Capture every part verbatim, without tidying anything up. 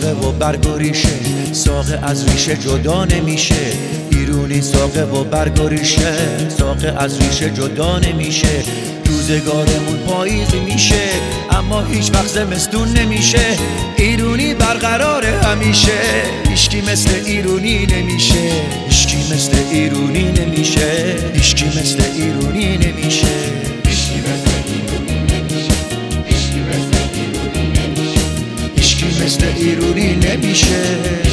ساقه و برگ و ریشه، ساقه از ریشه جدا نمیشه. ایرونی ساقه و برگ و ریشه، ساقه از ریشه جدا نمیشه. روزگارمون پاییزی میشه اما هیچ وقت زمستون نمیشه. ایرونی برقراره همیشه، هیچکی مثل ایرونی نمیشه. هیچکی مثل ایرونی نمیشه. هیچکی مثل ایرونی نمیشه. هیچکی مثل ایرونی نمیشه.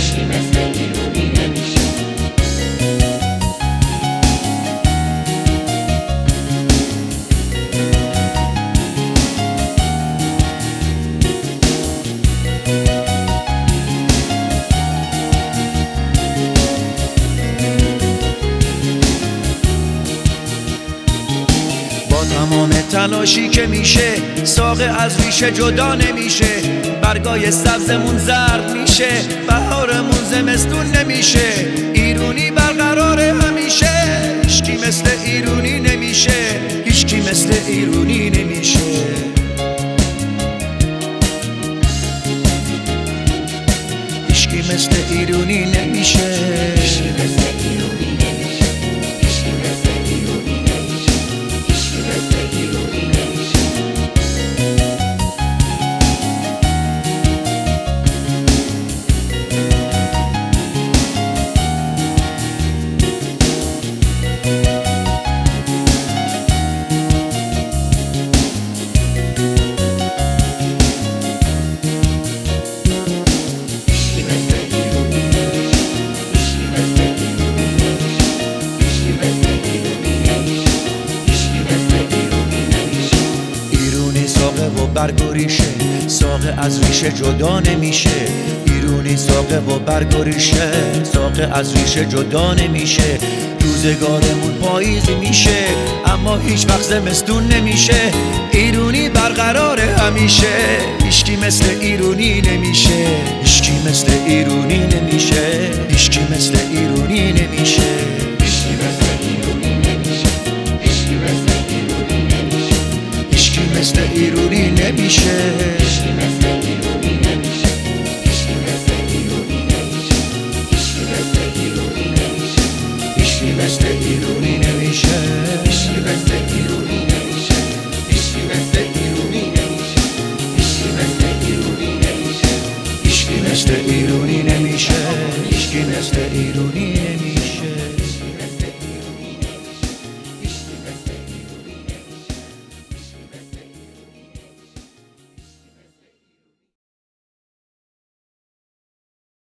تمام تلاشی که میشه ساقه از ریشه جدا نمیشه. برگای سبزمون زرد میشه، بهارمون زمستون نمیشه. ایرونی برقراره همیشه، هیچکی مثل ایرونی نمیشه. هیچکی مثل ایرونی نمیشه. هیچکی مثل ایرونی نمیشه. ساقه و برگ و ریشه، ساقه از ریشه جدا نمیشه. ایرونی ساقه و برگ و ریشه، ساقه از ریشه جدا نمیشه. روزگارمون پاییزی میشه اما هیچ وقت زمستون نمیشه. ایرونی برقراره همیشه، هیچکی مثل ایرونی نمیشه. هیچکی مثل ایرونی